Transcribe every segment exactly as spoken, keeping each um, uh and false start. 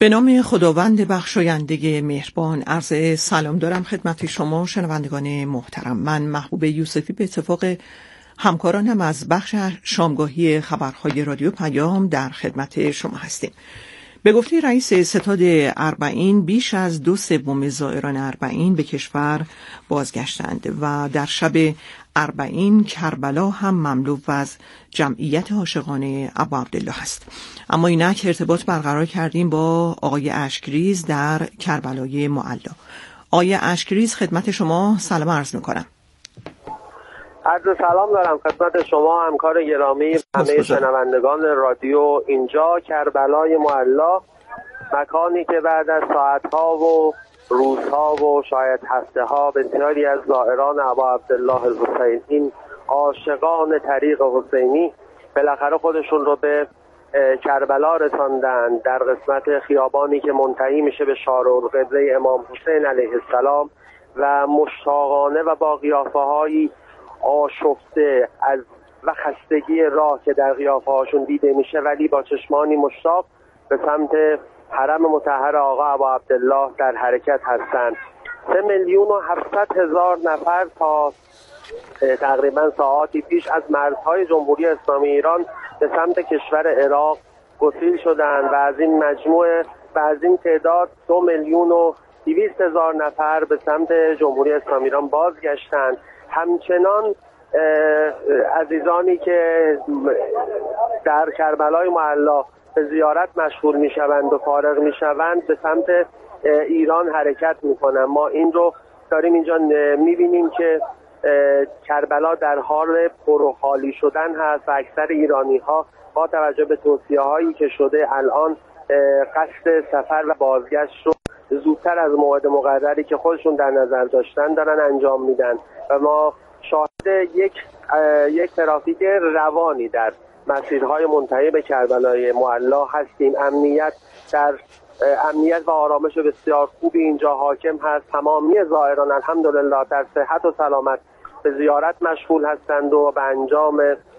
به نام خداوند بخشاینده مهربان، عرض سلام دارم خدمت شما شنوندگان محترم. من محبوب یوسفی به اتفاق همکارانم از بخش شامگاهی خبرهای رادیو پیام در خدمت شما هستیم. به گفته رئیس ستاد اربعین، بیش از دو سوم زائران اربعین به کشور بازگشتند و در شب اربعین کربلا هم مملو از جمعیت عاشقان ابا عبدالله است. اما اینک ارتباط برقرار کردیم با آقای اشکریز در کربلای معلا. آقای اشکریز، خدمت شما سلام عرض میکنم. عرض سلام دارم خدمت شما همکار گرامی، همه شنوندگان رادیو. اینجا کربلای معلا، مکانی که بعد از ساعتها و روزها و شاید هفته ها بسیاری از زائران ابا عبدالله الحسین، این عاشقان طریق حسینی، بالاخره خودشون رو به کربلا رساندن، در قسمت خیابانی که منتهی میشه به شارع‌القبله امام حسین علیه السلام و مشتاقانه و با قیافه هایی آشفته از و خستگی راه که در قیافه هاشون دیده میشه، ولی با چشمانی مشتاق به سمت حرم مطهر آقا ابا عبدالله در حرکت هستند. سه میلیون و هفتصد هزار نفر تا تقریبا ساعاتی پیش از مرزهای جمهوری اسلامی ایران به سمت کشور عراق گسیل شدند و از این مجموعه و از این تعداد دو میلیون و دویست هزار نفر به سمت جمهوری اسلامی ایران بازگشتند. همچنان عزیزانی که در کربلای معلا به زیارت مشغول میشوند و فارغ میشوند به سمت ایران حرکت میکنند. ما این رو داریم اینجا میبینیم که کربلا در حال پر خالی شدن هست و اکثر ایرانی ها با توجه به توصیه هایی که شده الان قصد سفر و بازگشت رو زودتر از موعد مقرری که خودشون در نظر داشتن دارن انجام میدن و ما شاهد یک یک ترافیک روانی در مسیرهای منتهی به کربلای معلا هستیم. امنیت در امنیت و آرامش بسیار خوبی اینجا حاکم هست. تمامی زائران الحمدلله در صحت و سلامت به زیارت مشغول هستند و به انجام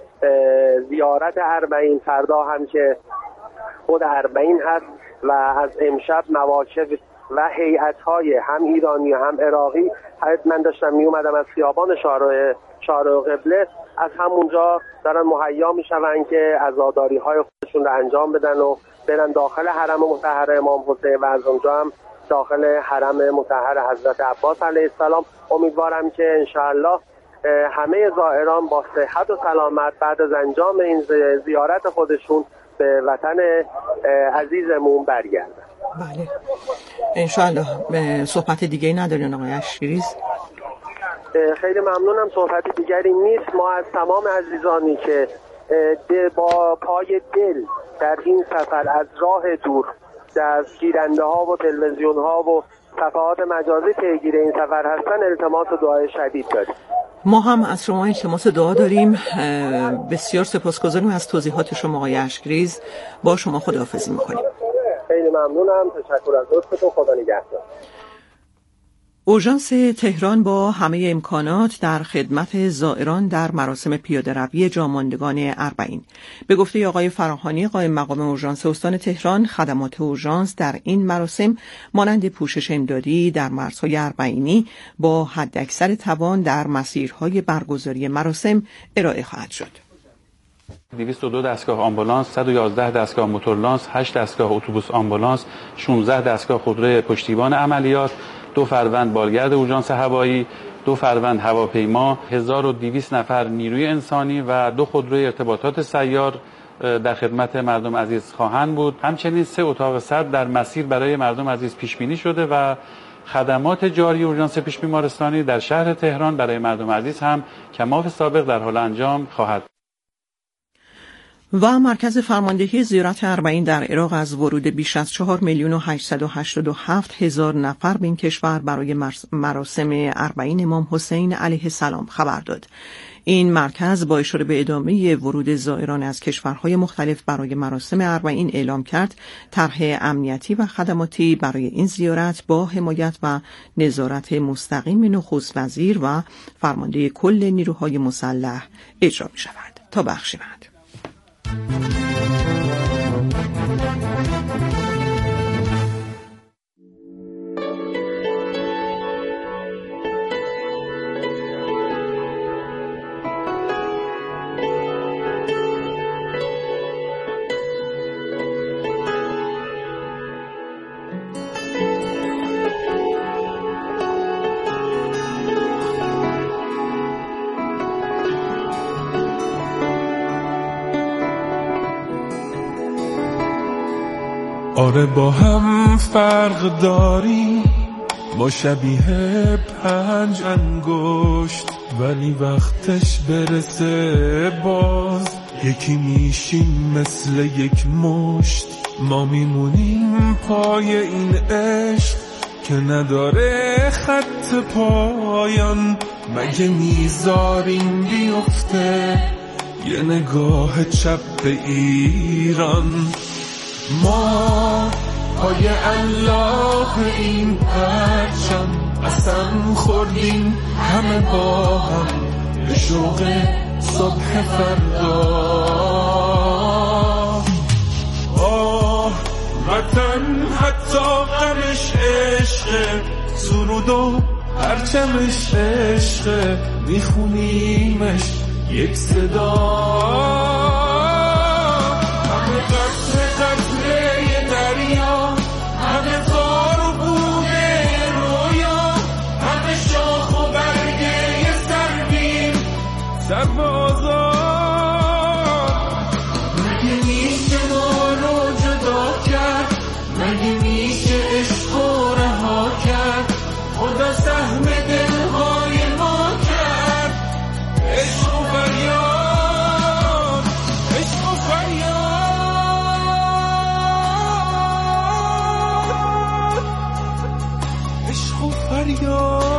زیارت اربعین. فردا هم که خود اربعین هست و از امشب مواکب و هیئت‌های هم ایرانی و هم عراقی، من داشتم می اومدم از خیابان شارع شارع‌القبله، از همونجا دارن مهیا میشون که عزاداری‌های خودشون رو انجام بدن و برن داخل حرم مطهر امام حسین و از اونجا هم داخل حرم مطهر حضرت عباس علیه السلام. امیدوارم که انشاءالله همه زائران با صحت و سلامت بعد از انجام این زیارت خودشون به وطن عزیزمون برگردن. بله انشاءالله. صحبت دیگه ندارین آقای اشکریز؟ خیلی ممنونم. صحبت دیگری نیست. ما از تمام عزیزانی که با پای دل در این سفر از راه دور از گیرنده ها و تلویزیون ها و صفحات مجازی پیگیر این سفر هستن التماس و دعای شدید داریم. ما هم از شما التماس دعا داریم. بسیار سپاسگزاریم از توضیحات شما آقای اشکریز. با شما خداحافظی میکنیم. خیلی ممنونم. تشکر از لطفتون. خدا نگهدار. اورژانس تهران با همه امکانات در خدمت زائران در مراسم پیاده‌روی جاماندگان اربعین. به گفته آقای فراهانی قائم مقام اورژانس استان تهران، خدمات اورژانس در این مراسم مانند پوشش امدادی در مرزهای اربعینی با حداکثر توان در مسیرهای برگزاری مراسم ارائه خواهد شد. دویست و دو دستگاه آمبولانس، صد و یازده دستگاه موتورلانس، هشت دستگاه اتوبوس آمبولانس، شانزده دستگاه خودروی پشتیبان عملیات، دو فروند بالگرد اورژانس هوایی، دو فروند هواپیما، هزار و دویست نفر نیروی انسانی و دو خودروی ارتباطات سیار در خدمت مردم عزیز خواهند بود. همچنین سه اتاق سرد در مسیر برای مردم عزیز پیش بینی شده و خدمات جاری اورژانس پیش بیمارستانی در شهر تهران برای مردم عزیز هم کماف سابق در حال انجام خواهد. و مرکز فرماندهی زیارت اربعین در عراق از ورود بیش از چهار میلیون و هشتصد و هشتاد و هفت هزار نفر به این کشور برای مراسم اربعین امام حسین علیه السلام خبر داد. این مرکز با اشاره به ادامه ورود زائران از کشورهای مختلف برای مراسم اربعین اعلام کرد طرح امنیتی و خدماتی برای این زیارت با حمایت و نظارت مستقیم نخست وزیر و فرمانده کل نیروهای مسلح اجرا می شود. تا بخش بعد. آره با هم فرق داریم، ما شبیه پنج انگشت، ولی وقتش برسه باز یکی میشیم مثل یک مشت. ما میمونیم پای این عشق که نداره خط پایان. مگه میذاریم بیفته یه نگاه چپ به ایران؟ ما پای الله این پرچم قسم خوردیم همه با هم به شوق صبح فردا. آه وطن حتی غمش عشقه، سرود و پرچمش عشقه، میخونیمش یک صدا. همه قطره قطره ی دریا، همه خار و بوده رویا، همه شاخ و برگه ی سربیم سربازا. مگه میشه ما رو جدا کرد؟ مگه میشه عشق و رها کرد؟ خدا سهم دلهای ما کرد. عشق و فریاد، عشق و فریاد، عشق و فریاد.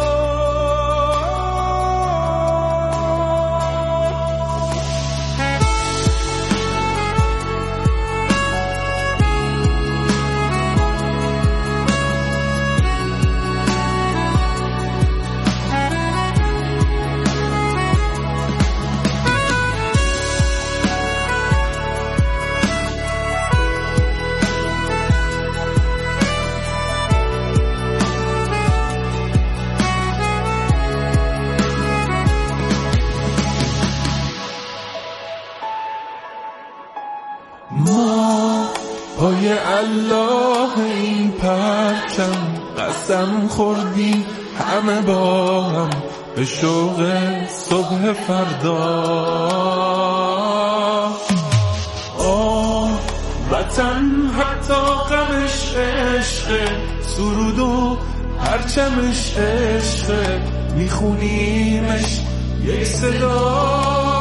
ما پای الله این پرچم قسم خوردیم همه با هم به شوق صبح فردا. آه وطن حتی غمش عشقه، سرود و پرچمش عشقه، میخونیمش یک صدا.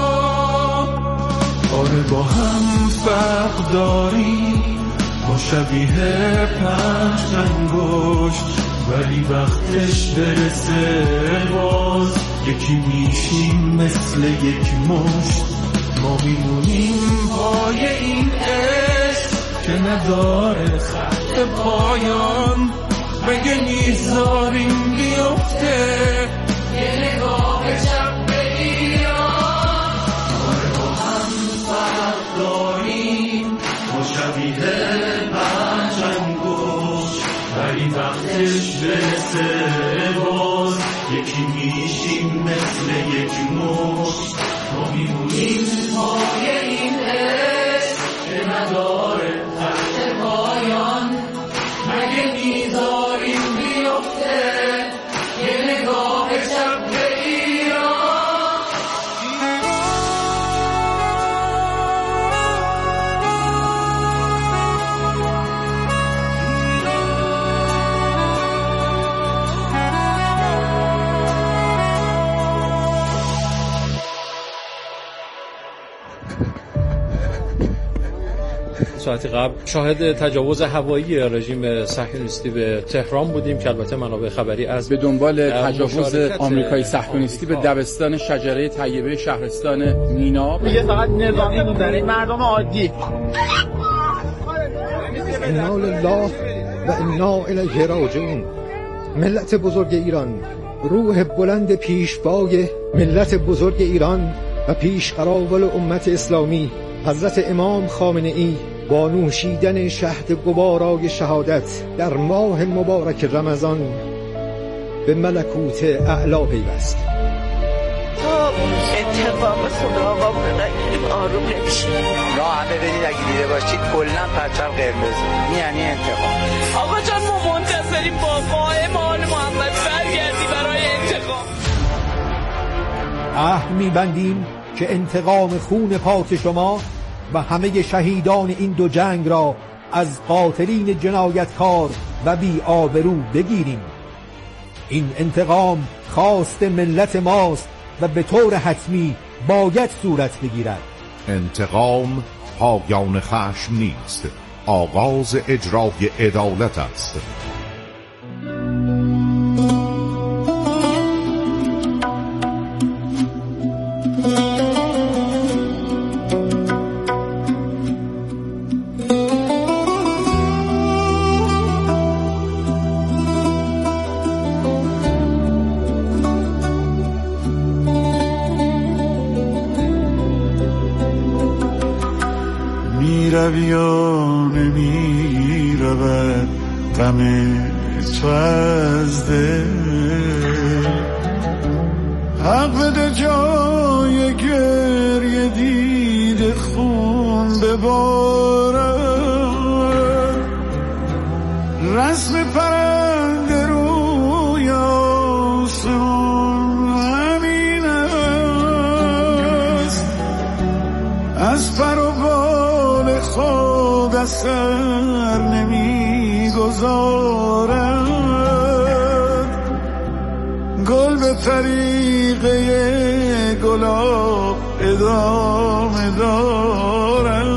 آره با هم فرق داریم، ما شبیه پنج انگشت، ولی وقتش برسه باز یکی میشیم مثل یک مشت. ما میمونیم پای این عشق که نداره خط پایان. مگه میذاریم بیفته یه نگاه شب به ایران؟ آره با هم فرق داریم، ما شبیه پنج انگشت، ولی وقتش برسه باز یکی میشیم مثل یک مشت. ما میمونیم پای این عشق که نداره خط پایان. مگه میذاریم بیفته یه نگاه شب به ایران؟ ساعتی قبل شاهد تجاوز هوایی رژیم صهیونیستی به تهران بودیم که البته منابع خبری از به دنبال تجاوز آمریکایی صهیونیستی به دبستان شجره طیبه شهرستان مینا. میگه فقط نظامی می‌زنه، مردم عادی. انا لله و انا الیه راجعون. ملت بزرگ ایران، روح بلند پیشوای ملت بزرگ ایران و پیشقراول امت اسلامی حضرت امام خامنه‌ای با نوشیدن شهد گوارای شهادت در ماه مبارک رمضان به ملکوت اعلا پیوست. تا انتقام خدا آقا بنگیریم آروم نمیشیم. راه هم ببینید اگه دیده باشید کلن پرچم قرمز یعنی انتقام. آقا جان ما منتظریم با قائم آل محمد برگردی برای انتقام. عهد می‌بندیم که انتقام خون پاک شما و همه شهیدان این دو جنگ را از قاتلین جنایتکار و بی آبرو بگیریم. این انتقام خواست ملت ماست و به طور حتمی باید صورت بگیرد. انتقام پایان خشم نیست، آغاز اجرای عدالت است. رویان می رود غم تو از دل، حق بده جای گریه دیده خون ببارد، رسم پرنده روی آسمان همین است، از پر و بال خود اثر نمی گذارد، گل به طریقه گلاب ادامه دارد.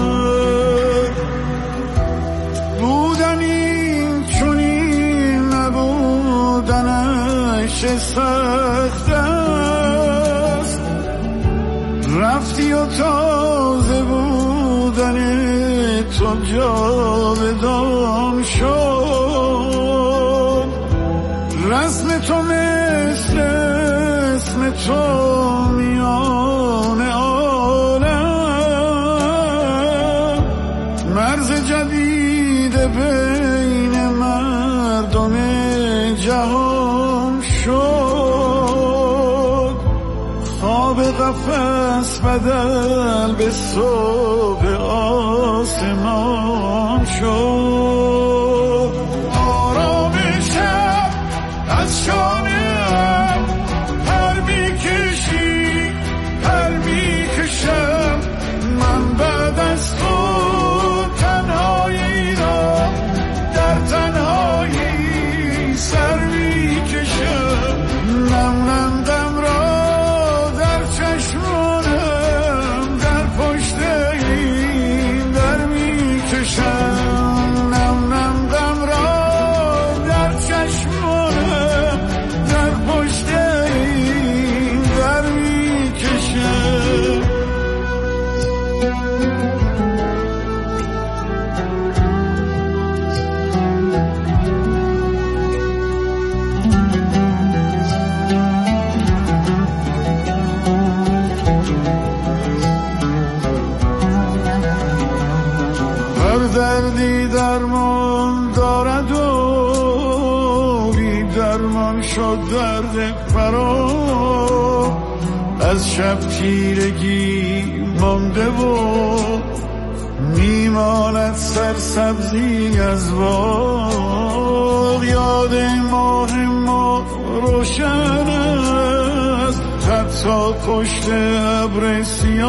بودن این چنین نبودنش سخت است، رفتی و تازه بودن تو جاودان شد، رسم تو مثل اسم تو میان عالم، مرز جدید بین مردم جهان شد، خواب قفس بدل به صبح آسمان شد. آرام شب از شانه‌ام پر می‌کشی پر می‌کشم، من بعد از تو تنهایی را در تنهایی سر می‌کشم، نم نم غم را در چشمانم در پشت این در می‌کشم، نم نم غم را در چشمانم در پشت این در می‌کشم. دردی درمان دارد و بی درمان شد درد فرا، از شب تیرگی مانده و میماند سرسبزی از باغ، یاد ماه ما روشن است حتی پشت ابر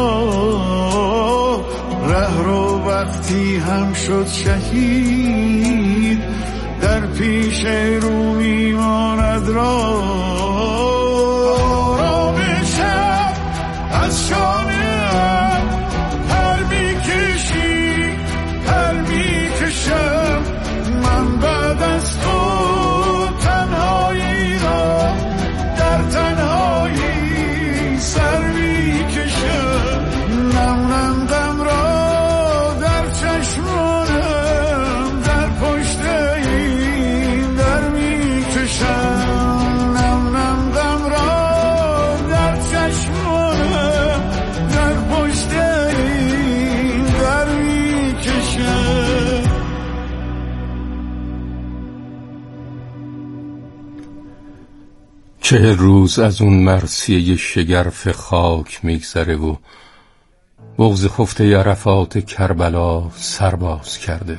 سیاه، ره رو وقتی هم شد شهید در پیش رو میماند راه. آرام شب از شانه‌ام پر می‌کشی پر می‌کشم، من بعد از تو تنهایی را در تنهایی سر می‌کشم، نم نم غم را در چشمانم در پشت این در می‌کشم، نم نم غم را در چشمانم در پشت این در می‌کشم. چهل روز از اون مرثیه شگرف خاک میگذره و بغض خفته عرفات کربلا سرباز کرده،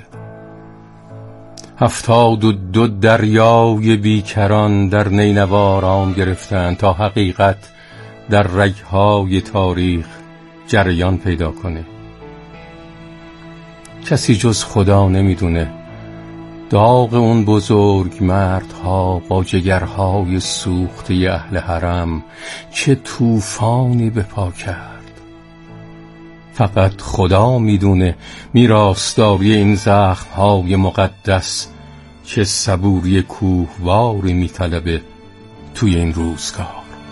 هفتاد و دو دریای بیکران در نینوا رام گرفتند تا حقیقت در رگهای تاریخ جریان پیدا کنه. کسی جز خدا نمیدونه داغ اون بزرگ مردها با جگرهای سوخته اهل حرم چه طوفانی به پا کرد. فقط خدا میدونه میراثداری این زخمهای مقدس چه صبوری کوهواری میطلبه توی این روزگار.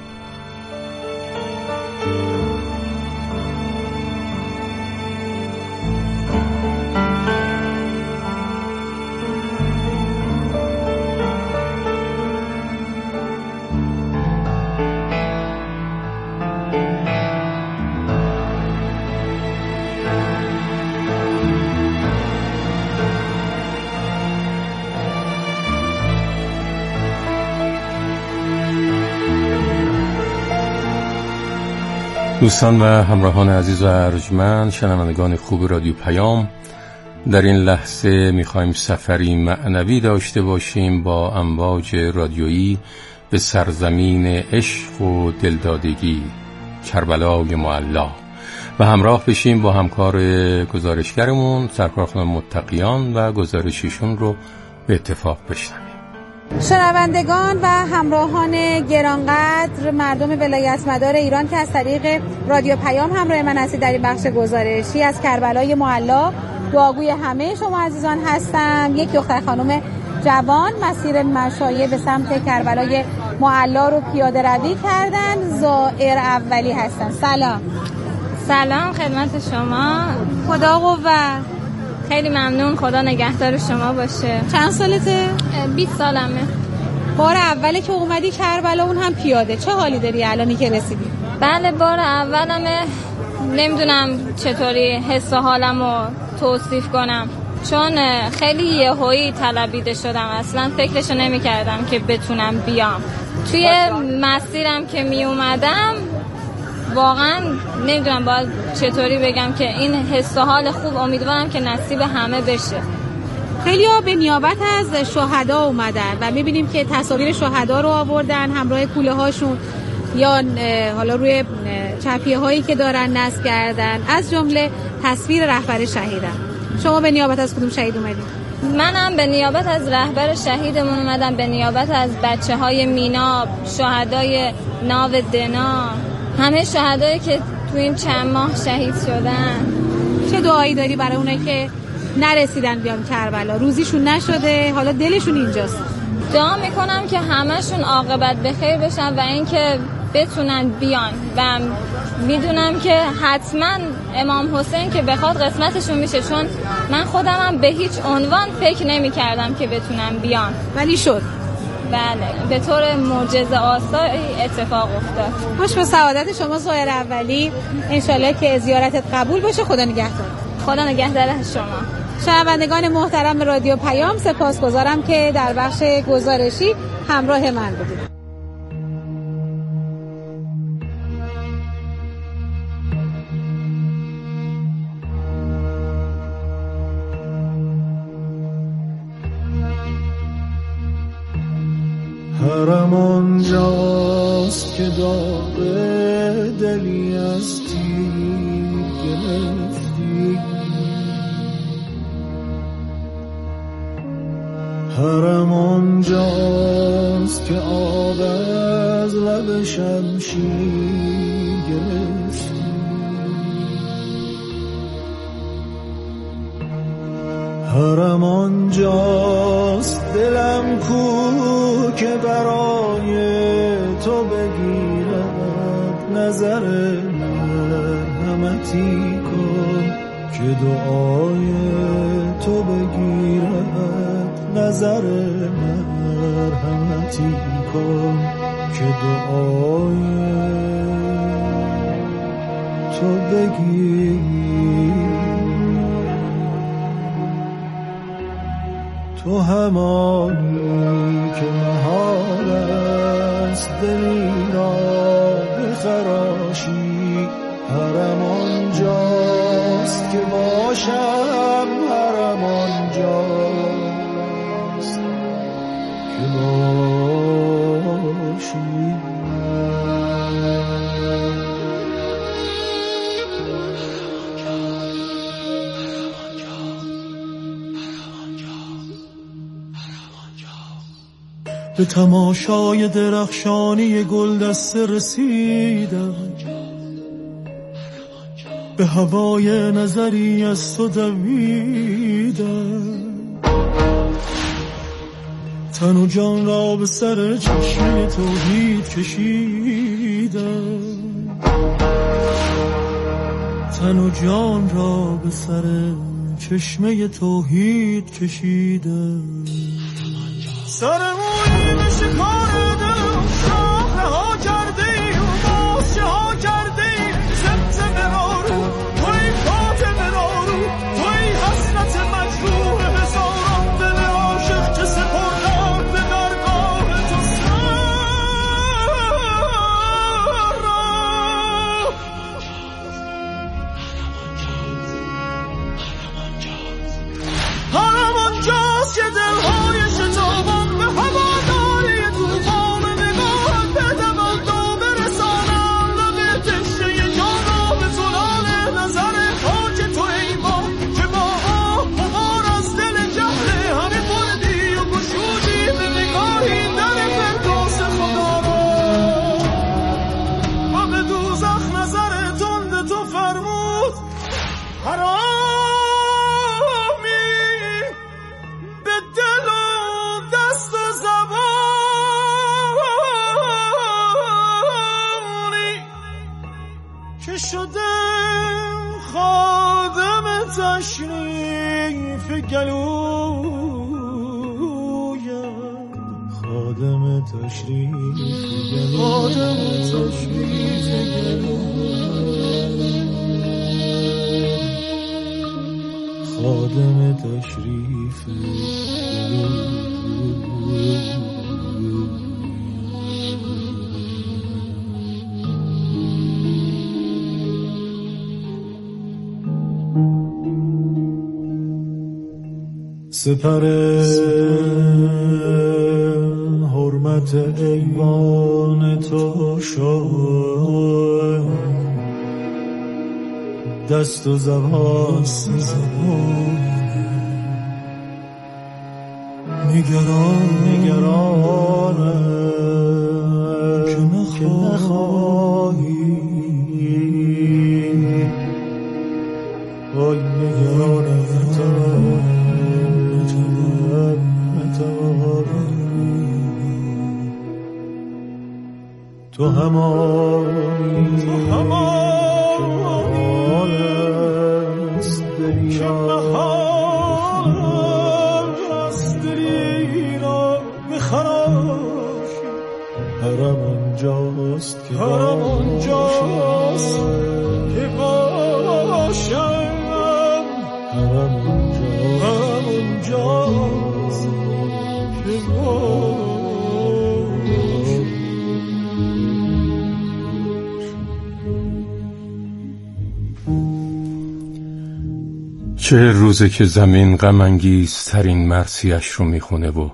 دوستان و همراهان عزیز و ارجمند، شنوندگان خوب رادیو پیام، در این لحظه میخوایم سفری معنوی داشته باشیم با امواج رادیویی به سرزمین عشق و دلدادگی، کربلای معلی، و همراه بشیم با همکار گزارشگرمون سرکار خانم متقیان و گزارششون رو به اتفاق بشنویم. شنوندگان و همراهان گرانقدر، مردم ولایت مدار ایران که از طریق رادیو پیام همراه من هستید در این بخش گزارشی از کربلای معلی، دعاگوی همه شما عزیزان هستم. یک دختر خانم جوان مسیر مشایع به سمت کربلای معلی رو پیاده روی کردن. زائر اولی هستن. سلام. سلام خدمت شما. خدا قوت. خیلی ممنون، خدا نگهدار شما باشه. چند سالته؟ بیست سالمه. بار اولی که اومدی کربلا، اون هم پیاده، چه حالی داری الانی که رسیدی؟ بله بار اولمه، نمیدونم چطوری حس و حالمو توصیف کنم، چون خیلی یهویی طلبیده شدم، اصلا فکرشو نمی کردم که بتونم بیام. توی مسیرم که می اومدم واقعا نمیدونم باید چطوری بگم که این حس و حال خوب امیدوارم که نصیب همه بشه. خیلی ها به نیابت از شهدا اومدن و میبینیم که تصاویر شهدا رو آوردن همراه کوله هاشون یا حالا روی چپیه هایی که دارن نصب کردن، از جمله تصویر رهبر شهیدم. شما به نیابت از کدوم شهید اومدید؟ منم به نیابت از رهبر شهیدمون اومدم، به نیابت از بچه های میناب، شهدای ناو دنا، همه شهدایی که تو این چند ماه شهید شدن. چه دعایی داری برای اونایی که نرسیدن بیان کربلا، روزیشون نشده، حالا دلشون اینجاست؟ دعا میکنم که همشون عاقبت به خیر بشن و اینکه بتونن بیان، و میدونم که حتما امام حسین که بخواد قسمتشون میشه، چون من خودمم به هیچ عنوان فکر نمی کردم که بتونم بیان، ولی شد. بله، به طور معجزه آسایی اتفاق افتاد. خوش به سعادت شما زائر اولی، انشالله که زیارتت قبول باشه. خدا نگهدار. خدا نگهدار شما. شنوندگان محترم رادیو پیام، سپاسگزارم که در بخش گزارشی همراه من بودید. حرم آنجاست که داغ دلی از تیر گرفتی، حرم آنجاست که آب از لب شمشیر گرفتی، حرم آنجاست دلم کو که برای تو بگیرد نظر مرحمتی کن، که دعای تو بگیرد نظر مرحمتی کن، که دعای تو بگیرد. تو همانی که محال است دلی را بخراشی، حرم آنجاست که باشم، حرم آنجاست که باشی. به تماشای درخشانی گل دسته رسیدم، به هوای نظری از تو دویدم، تن و جان را به سر چشمه توحید کشیدم، تن و جان را به سر چشمه توحید کشیدم. سر موی به شکار دلم شاخه ها کرده ای و بازشه ها کرده ای، زمزمه را رو توی فاطمه را رو توی حسرت مجروح هزاران دل عاشق که سپردم به درگاه تو سر را. حرم آنجاست که دلهای شتابان به هواداری توفان نگاهت به تقلا برسانم، لب تشنه جان را به زلال نظر خاک تو ای ما که با آه غبار از دل جهل همه بردی و گشودی به نگاهی در فردوس خدا را و به دوزخ نظر تند تو فرمود حرامی به دل و دست و زبانی که شده خادم تشریف گلویم، خادم تشریف گلویم، خادم تشریف گلویم، خادم تشریف سپر حرمت ایوان تو شد، دست و زبان نگران نگرانم که نخواهی، وای نگرانم تو همانی تو همانی است دلی است دلی را بخراشی، حرم آنجاست که حرم آنجاست که باشم، حرم آنجاست که باشم. چه روزه که زمین غم انگیزترین مرثیه‌اش رو میخونه و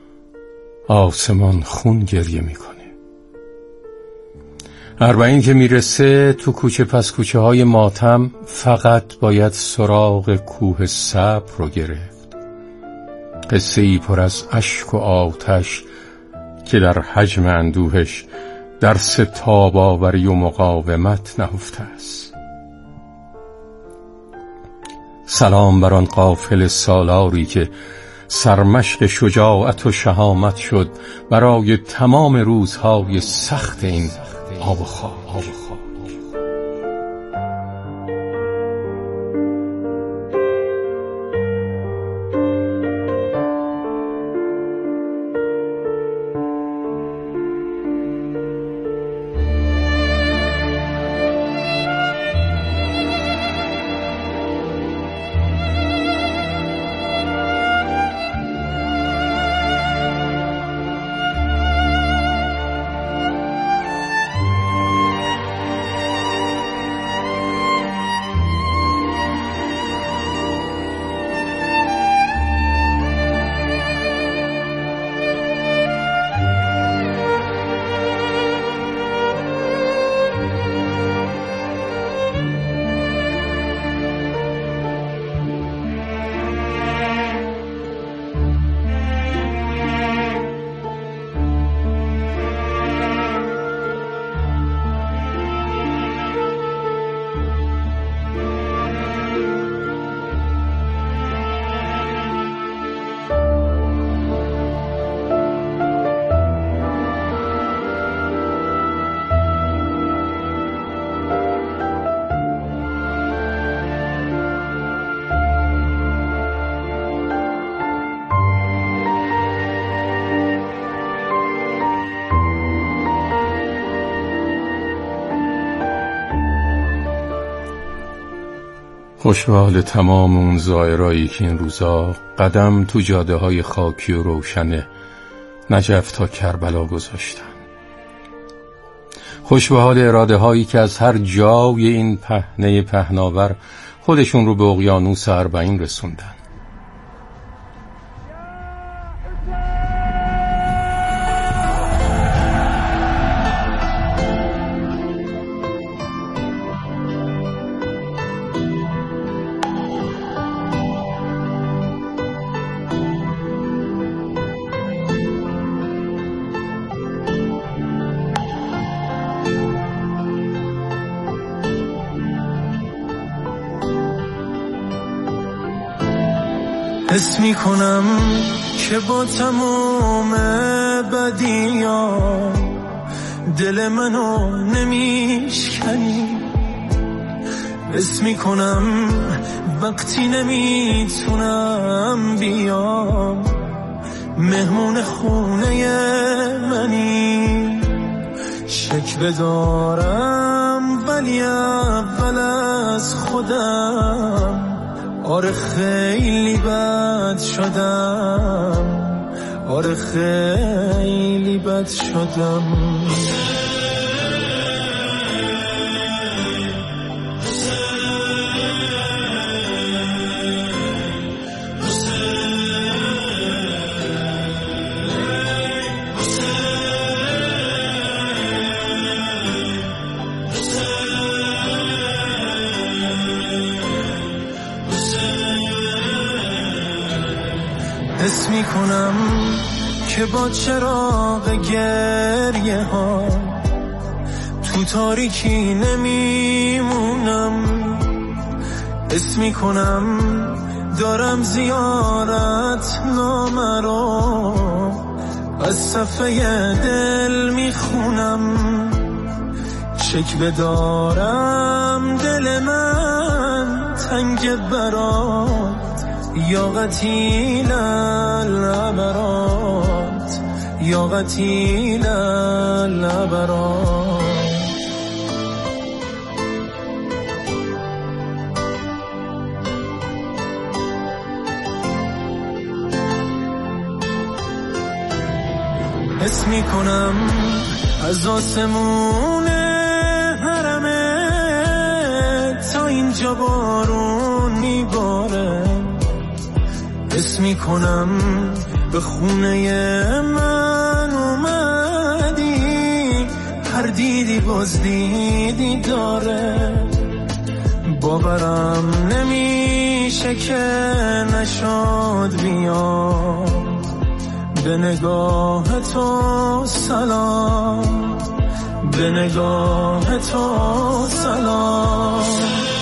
آسمان خون گریه میکنه. اربعین که میرسه تو کوچه پس کوچه های ماتم فقط باید سراغ کوه صبر رو گرفت، قصه ای پر از اشک و آتش که در حجم اندوهش درس تاباوری و مقاومت نهفته است. سلام بر آن قافل سالاری که سرمشق شجاعت و شهامت شد برای تمام روزهای سخت این آب و خاک. خوش به حال تمام اون زائرایی که این روزا قدم تو جاده های خاکی و روشن نجف تا کربلا گذاشتن. خوش به حال اراده هایی که از هر جای این پهنه پهناور خودشون رو به اقیانوس اربعین رسوندن. حس می کنم که با تمام بدیا دل منو نمیشکنی. حس می کنم وقتی نمیتونم بیام مهمون خونه منی. شکوه دارم ولی اول از خودم آره خیلی بد شدم، آره خیلی بد شدم. حس می کنم که با چراغ گریه ها تو تاریکی نمیمونم. حس می کنم دارم زیارت نامه رو از صفحه دل می خونم. شکوه دارم دل من تنگ برات یا قتیل العبرات، یا قتیل العبرات. حس می کنم از آسمون حرمه تا اینجا بارون میباره. حس می کنم به خونه من اومدی، هر دیدی باز دیدی داره. باورم نمیشه که نشد بیام به نگاه تو سلام، به نگاه تو سلام.